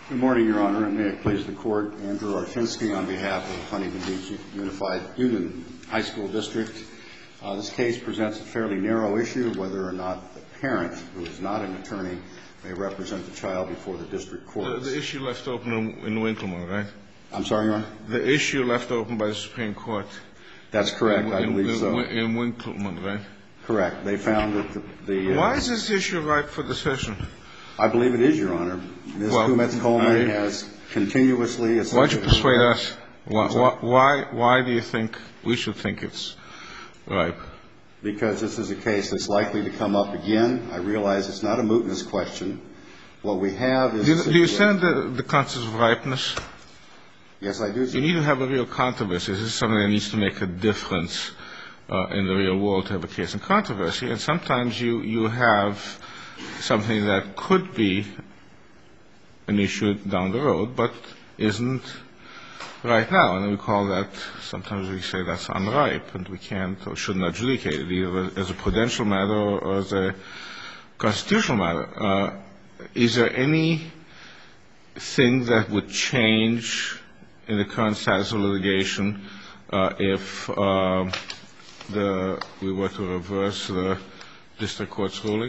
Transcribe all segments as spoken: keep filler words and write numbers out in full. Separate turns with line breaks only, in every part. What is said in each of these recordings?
Good morning, Your Honor, and may it please the Court. Andrew Archinsky on behalf of Huntington Beach Unified Union High School District. Uh, this case presents a fairly narrow issue of whether or not the parent, who is not an attorney, may represent the child before the district court.
The, the issue left open in, in Winkleman, right?
I'm sorry, Your Honor?
The issue left open by the Supreme Court.
That's correct,
in,
I believe
in,
so.
In Winkleman, right?
Correct. They found that the... the uh,
Why is this issue ripe for decision?
I believe it is, Your Honor. Miz
Well,
Kumetz-Coleman has continuously...
Why don't you persuade us? Why, why, why do you think we should think it's ripe?
Because this is a case that's likely to come up again. I realize it's not a mootness question. What we have is...
Do, do you understand the, the concept of ripeness?
Yes, I do.
You need to have a real controversy. This is something that needs to make a difference uh, in the real world to have a case in controversy. And sometimes you, you have something that could be an issue down the road, but isn't right now. And we call that, sometimes we say that's unripe, and we can't or shouldn't adjudicate it either as a prudential matter or as a constitutional matter. Uh, is there anything that would change in the current status of litigation uh, if uh, the, we were to reverse the district court's ruling?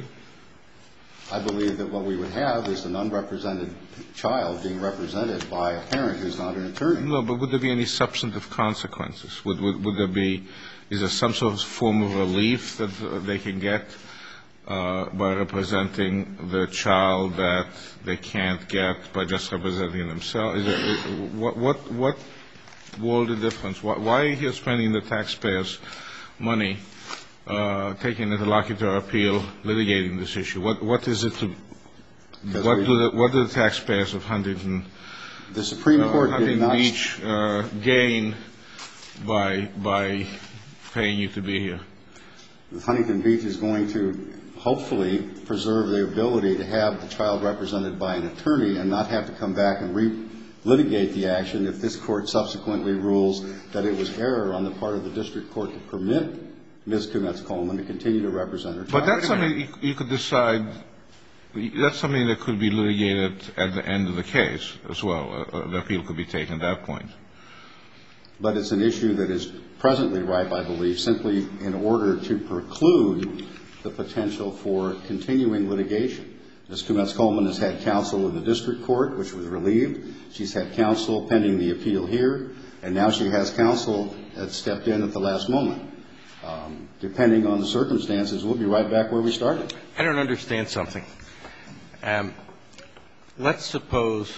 I believe that what we would have is an unrepresented child being represented by a parent who's not an attorney.
No, but would there be any substantive consequences? Would, would, would there be, is there some sort of form of relief that uh, they can get uh, by representing the child that they can't get by just representing themselves? Is there, what, what, what world of difference? Why, why are you here spending the taxpayers' money Uh, taking an interlocutor appeal, litigating this issue? What, what is it to, what do, the, what do the taxpayers of Huntington,
the Supreme Court
uh, Huntington
did not
Beach uh, gain by, by paying you to be here?
Huntington Beach is going to hopefully preserve the ability to have the child represented by an attorney and not have to come back and re-litigate the action if this court subsequently rules that it was error on the part of the district court to permit Miz Kumetz-Coleman to continue to represent her child.
But that's something you, you could decide, that's something that could be litigated at the end of the case as well. Uh, the appeal could be taken at that point.
But it's an issue that is presently ripe, I believe, simply in order to preclude the potential for continuing litigation. Miz Kumetz-Coleman has had counsel in the district court, which was relieved. She's had counsel pending the appeal here, and now she has counsel that stepped in at the last moment. Um, depending on the circumstances, we'll be right back where we started.
I don't understand something. Um, let's suppose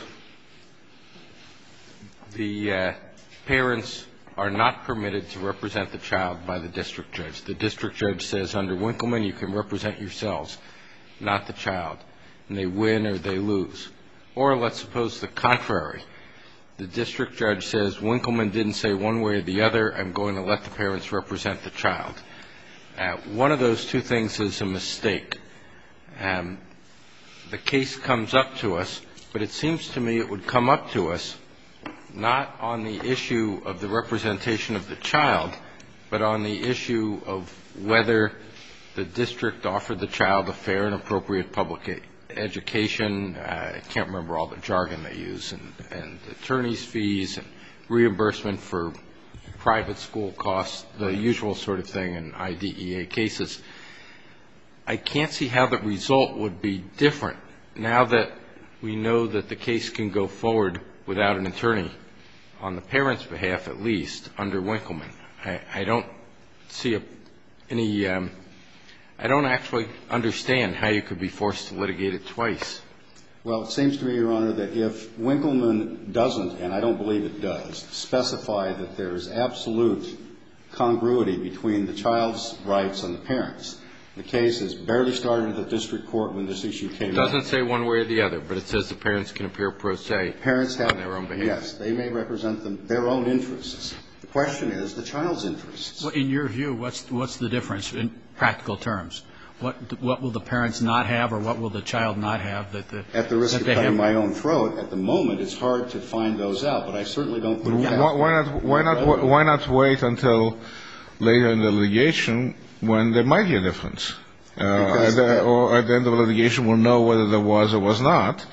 the uh, parents are not permitted to represent the child by the district judge. The district judge says, under Winkleman, you can represent yourselves, not the child. And they win or they lose. Or let's suppose the contrary. The district judge says, Winkleman didn't say one way or the other, I'm going to let the parents represent the child. Uh, one of those two things is a mistake. Um, the case comes up to us, but it seems to me it would come up to us not on the issue of the representation of the child, but on the issue of whether the district offered the child a fair and appropriate public education. uh, I can't remember all the jargon they use, and, and attorney's fees and reimbursement for private school costs, the usual sort of thing in I D E A cases. I can't see how the result would be different now that we know that the case can go forward without an attorney, on the parents' behalf at least, under Winkleman. I, I don't see a, any um, I don't actually understand how you could be forced to litigate it twice.
Well, it seems to me, Your Honor, that if Winkleman doesn't, and I don't believe it does, specify that there is absolute congruity between the child's rights and the parents, the case has barely started at the district court when this issue came up.
It doesn't say one way or the other, but it says the parents can appear pro se
parents have,
on their own behalf.
Yes, they may represent them, their own interests. The question is the child's interests.
Well, in your view, what's what's the difference in practical terms? What what will the parents not have, or what will the child not have that the
at the risk
that
of
they
cutting
have?
my own throat? At the moment, it's hard to find those out, but I certainly don't put it
Why,
down.
why not? Why not? Why not wait until later in the litigation when there might be a difference? Uh, at the, or at the end of the litigation, we'll know whether there was or was not,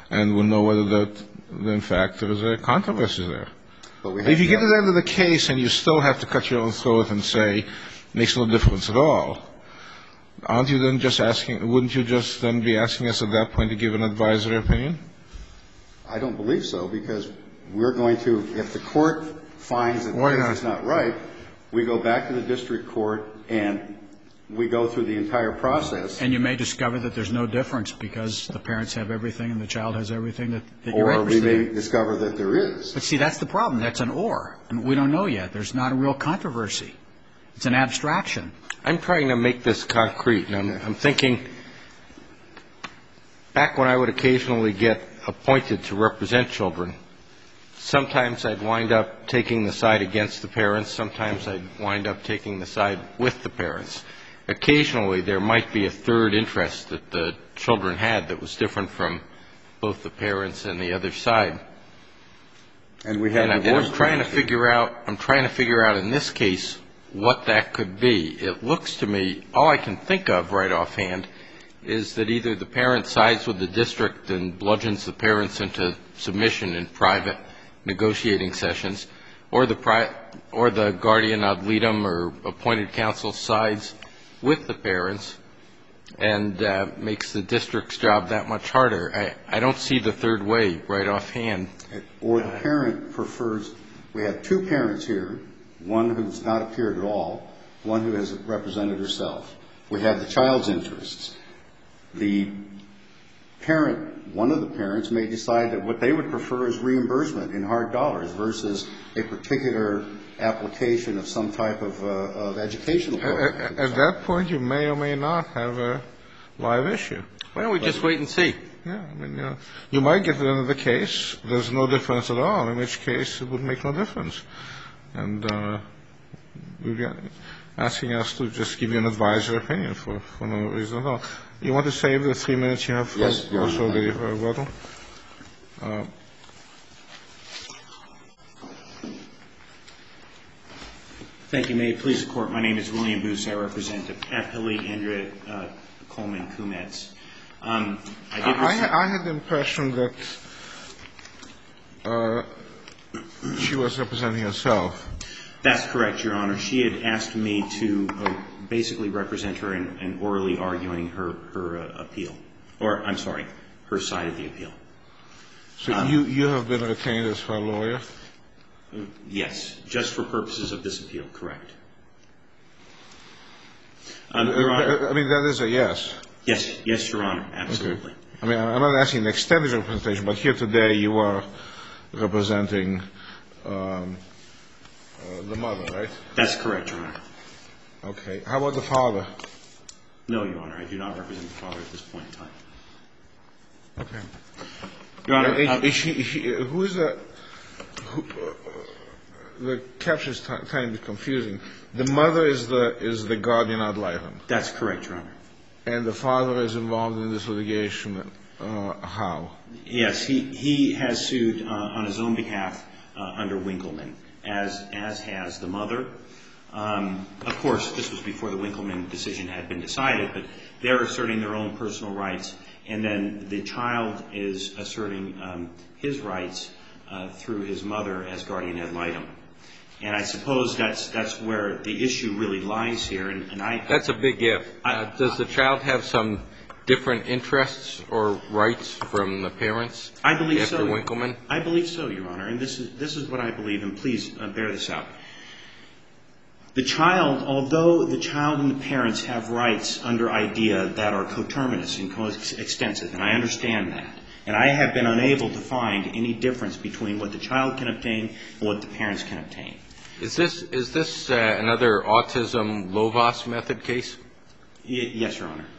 and we'll know whether that, in fact, there is a controversy there.
But we have
If you
to
get to
have-
the end of the case and you still have to cut your own throat and say, makes no difference at all, aren't you then just asking, wouldn't you just then be asking us at that point to give an advisory opinion?
I don't believe so, because we're going to, if the court finds that the
Why
case
not?
is not right, we go back to the district court and we go through the entire process.
And you may discover that there's no difference because the parents have everything and the child has everything that, that you're
Or we
interested
may
in.
discover that there is.
But see, that's the problem. That's an or. And we don't know yet. There's not a real controversy. It's an abstraction.
I'm trying to make this concrete, and I'm, I'm thinking back when I would occasionally get appointed to represent children, sometimes I'd wind up taking the side against the parents, sometimes I'd wind up taking the side with the parents. Occasionally there might be a third interest that the children had that was different from both the parents and the other side.
And we have
And, I, and
divorce
I'm trying to
provisions.
figure out, I'm trying to figure out in this case what that could be. It looks to me, all I can think of right offhand is that either the parent sides with the district and bludgeons the parents into submission in private negotiating sessions, or the pri- or the guardian ad litem or appointed counsel sides with the parents and uh, makes the district's job that much harder. I, I don't see the third way right offhand.
Or the parent prefers, we have two parents here, one who's not appeared at all, one who has represented herself. We have the child's interests. The parent, one of the parents may decide that what they would prefer is reimbursement in hard dollars versus a particular application of some type of, uh, of educational program.
At, at that point, you may or may not have a live issue.
Why don't we just wait and see?
Yeah, I mean, you know, you might get to the end of the case, there's no difference at all, in which case it would make no difference. And uh, you're asking us to just give you an advisory opinion for, for no reason at all. You want to save the three minutes you have for
Yes, Your Honor.
also the uh, rebuttal? Uh,
Thank you. May it please the Court. My name is William Boos. I represent Appellee Andrea uh, Coleman Kumetz. Um, I, did
I,
receive-
I had the impression that uh, she was representing herself.
That's correct, Your Honor. She had asked me to uh, basically represent her in, in orally arguing her, her uh, appeal. Or, I'm sorry, her side of the appeal.
So
Um,
you, you have been retained as her lawyer?
Yes, just for purposes of this appeal, correct. Um,
Uh,
Your Honor,
I mean, that is a yes.
yes, yes, Your Honor, absolutely.
Okay. I mean, I'm not asking the extent of your representation, but here today you are representing um, uh, the mother, right?
That's correct, Your Honor.
Okay. How about the father?
No, Your Honor, I do not represent the father at this point in time.
Okay.
Your Honor,
Is-
uh,
is she, is she, who is the, who, uh, the caption is t- trying to be confusing. The mother is the, is the guardian ad litem,
that's correct, Your Honor.
and the father is involved in this litigation. Uh, how?
Yes, he, he has sued uh, on his own behalf uh, under Winkleman, as, as has the mother. Um, of course, this was before the Winkleman decision had been decided, but they're asserting their own personal rights, and then the child is asserting um, his rights uh, through his mother as guardian ad litem. And I suppose that's, that's where the issue really lies here, and, and I...
That's a big if.
I-
Uh, does the child have some different interests or rights from the parents
I believe
after
so.
Winkleman?
I believe so, Your Honor, and this is this is what I believe, and please uh, bear this out. The child, although the child and the parents have rights under IDEA that are coterminous and coextensive, and I understand that, and I have been unable to find any difference between what the child can obtain and what the parents can obtain.
Is this is this uh, another autism Lovaas method case?
Y- yes, Your Honor.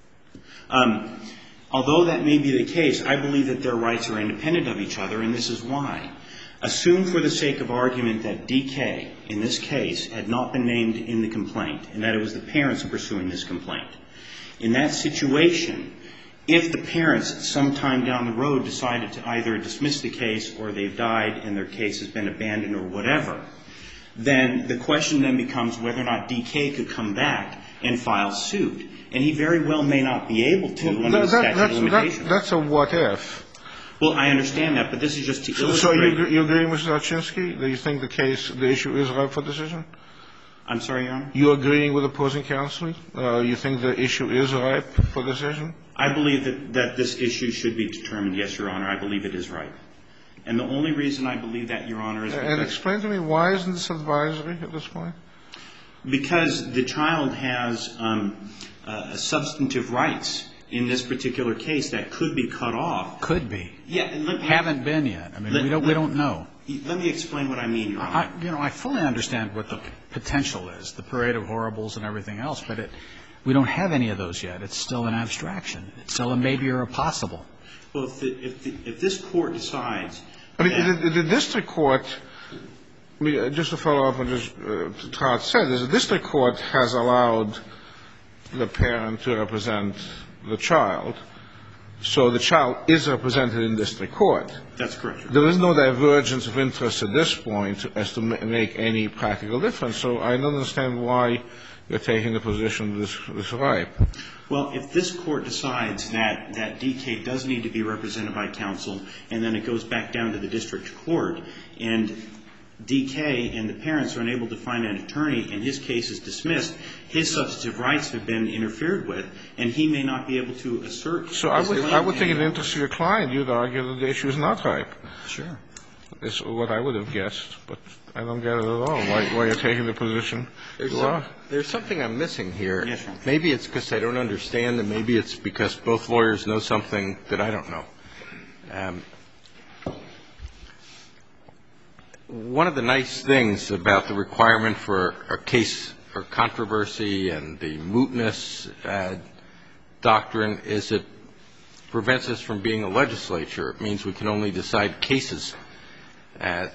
Um, although that may be the case, I believe that their rights are independent of each other, and this is why. Assume for the sake of argument that D K, in this case, had not been named in the complaint, and that it was the parents pursuing this complaint. In that situation, if the parents sometime down the road decided to either dismiss the case or they've died and their case has been abandoned or whatever, then the question then becomes whether or not D K could come back and file suit. And he very well may not be able to under the
That- that-
statute
that's,
of limitations.
that, that's a what if.
Well, I understand that, but this is just to illustrate.
So you, you agree, Mister Lachinsky? Do you think the case, the issue is ripe for decision?
I'm sorry, Your Honor?
You agreeing with opposing counsel? Uh, you think the issue is ripe for decision?
I believe that, that this issue should be determined, yes, Your Honor. I believe it is ripe. And the only reason I believe that, Your Honor, is because...
And explain to me, why isn't this advisory at this point?
Because the child has um, uh, substantive rights in this particular case that could be cut off.
Could be.
Yeah. Let,
Haven't been yet. I mean,
let,
we don't
let,
we don't know.
Let me explain what I mean, Your Honor.
I, you know, I fully understand what the potential is, the parade of horribles and everything else, but it, we don't have any of those yet. It's still an abstraction. It's still a maybe or a possible.
Well, if, the, if, the, if this court decides...
I mean, the, the district court, I mean, just to follow up on what uh, Todd said, is the district court has allowed the parent to represent the child, so the child is represented in district court.
That's correct.
There is no divergence of interest at this point as to ma- make any practical difference, so I don't understand why you're taking the position this, this ripe.
Well, if this court decides that, that D K does need to be represented by counsel, and then it goes back down to the district court, and D K and the parents are unable to find an attorney, and his case is dismissed, his substantive rights have been interfered with, and he may not be able to assert...
So I would, I would think in the interest of your client, you'd argue that the issue is not ripe.
Sure.
That's what I would have guessed, but I don't get it at all, why, why you're taking the position
There's,
you
some,
are.
there's something I'm missing here.
Yes, sir.
Maybe it's because I don't understand, and maybe it's because both lawyers know something that I don't know. Um, one of the nice things about the requirement for a case or controversy and the mootness uh, doctrine is it prevents us from being a legislature. It means we can only decide cases. Uh,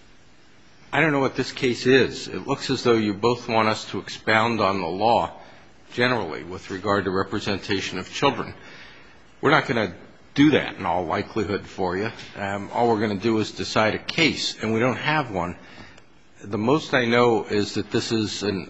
I don't know what this case is. It looks as though you both want us to expound on the law generally with regard to representation of children. We're not going to do that in all likelihood for you. Um, all we're going to do is decide a case, and we don't have one. The most I know is that this is an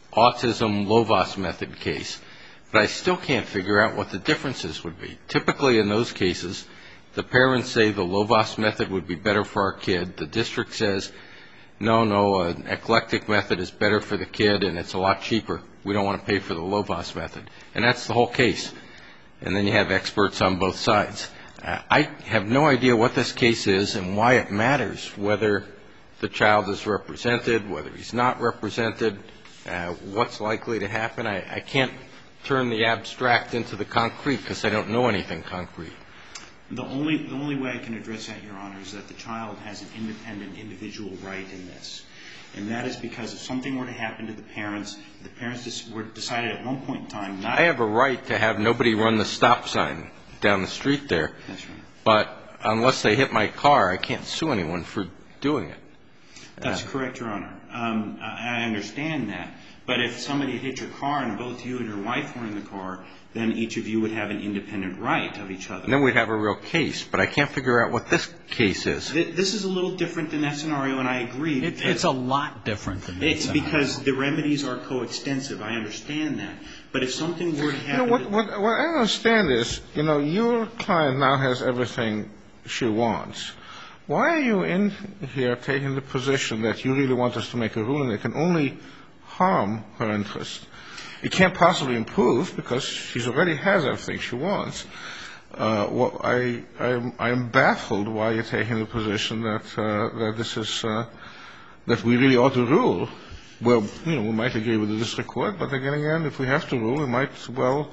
autism Lovaas method case, but I still can't figure out what the differences would be. Typically in those cases, the parents say the Lovaas method would be better for our kid. The district says, no, no, an eclectic method is better for the kid and it's a lot cheaper. We don't want to pay for the Lovaas method. And that's the whole case. And then you have experts on both sides. Uh, I have no idea what this case is and why it matters, whether the child is represented, whether he's not represented, uh, what's likely to happen. I, I can't turn the abstract into the concrete because I don't know anything concrete.
The only, the only way I can address that, Your Honor, is that the child has an independent individual right in this. And that is because if something were to happen to the parents, the parents just were decided at one point in time not...
I have a right to have nobody run the stop sign down the street there.
That's right.
But unless they hit my car, I can't sue anyone for doing it.
That's correct, Your Honor. Um, I, I understand that. But if somebody hit your car and both you and your wife were in the car, then each of you would have an independent right of each other.
And then we'd have a real case. But I can't figure out what this case is.
This is a little different than that scenario, and I agree.
It, it's a lot different than that.
It's because the remedies are coextensive. I understand that. But if something were to happen...
You know, what, what, what I understand is, you know, your client now has everything she wants. Why are you in here taking the position that you really want us to make a ruling that can only harm her interest? It can't possibly improve because she already has everything she wants. Uh, what I, I'm, I'm baffled why you're taking the position that uh, that this is uh, that we really ought to rule. Well, you know, we might agree with the district court, but again, again, if we have to rule, we might well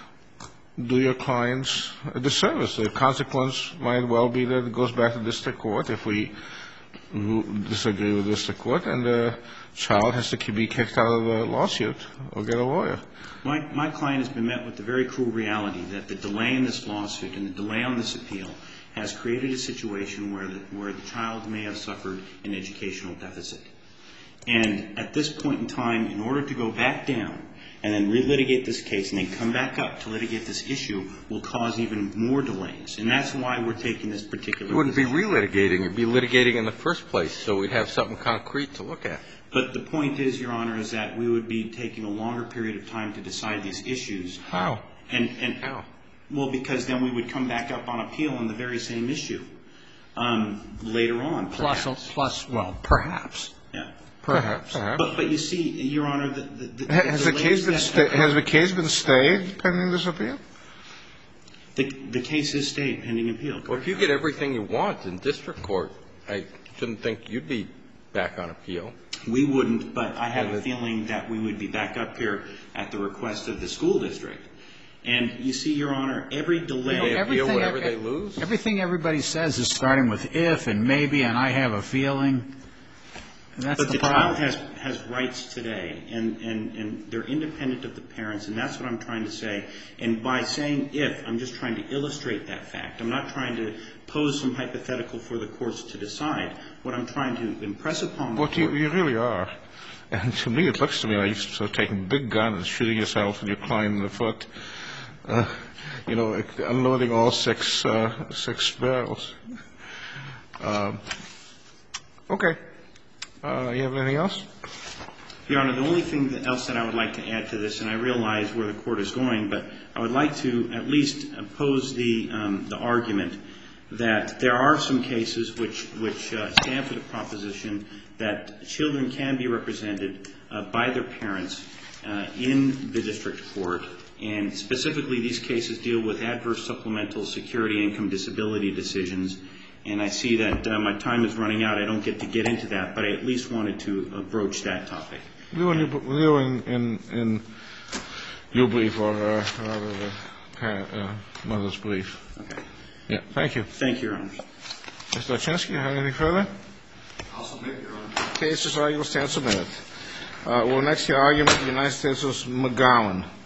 do your clients a disservice. The consequence might well be that it goes back to district court if we disagree with district court, and the child has to be kicked out of the lawsuit or get a lawyer.
My, my client has been met with the very cruel reality that the delay in this lawsuit and the delay on this appeal has created a situation where the, where the child may have suffered an educational deficit. And at this point in time, in order to go back down and then relitigate this case and then come back up to litigate this issue will cause even more delays. And that's why we're taking this particular...
It wouldn't
position.
be relitigating. It would be litigating in the first place, so we'd have something concrete to look at.
But the point is, Your Honor, is that we would be taking a longer period of time to decide these issues.
How?
And, and
How?
Well, because then we would come back up on appeal on the very same issue um, later on.
Plus,
Perhaps.
plus, well, perhaps.
Yeah.
Perhaps. Perhaps.
But, but you see, Your Honor, the, the, the
Has the case been sta- has the case been stayed pending this appeal?
The, the case is stayed pending appeal.
Well, if you get everything you want in district court, I shouldn't think you'd be back on appeal.
We wouldn't, but I have a feeling that we would be back up here at the request of the school district. And you see, Your Honor, every delay.
You know, everything,
whatever they lose?
Everything everybody says is starting with if and maybe and I have a feeling. That's
but
the,
the
problem.
child has, has rights today, and, and, and they're independent of the parents, and that's what I'm trying to say. And by saying if, I'm just trying to illustrate that fact. I'm not trying to pose some hypothetical for the courts to decide. What I'm trying to impress upon the
What
court.
you, you really are. And to me, it looks to me like you're sort of taking a big gun and shooting yourself and your client in the foot. Uh, you know, unloading all six uh, six barrels. Uh, okay. Uh, you have anything else?
Your Honor, the only thing that else that I would like to add to this, and I realize where the court is going, but I would like to at least pose the um, the argument that there are some cases which which uh, stand for the proposition that children can be represented uh, by their parents uh, in the district court. And specifically, these cases deal with adverse supplemental security income disability decisions. And I see that uh, my time is running out. I don't get to get into that, but I at least wanted to uh, broach that topic.
We were in, we were in, in, in your brief, or uh, rather the parent, uh, mother's brief.
Okay.
Yeah, thank you.
Thank you, Your Honor.
Mister Lachinsky, you have anything further?
I'll submit, Your Honor.
Case is argued, will stand submitted. Uh, we'll next hear argument of the United States versus McGowan.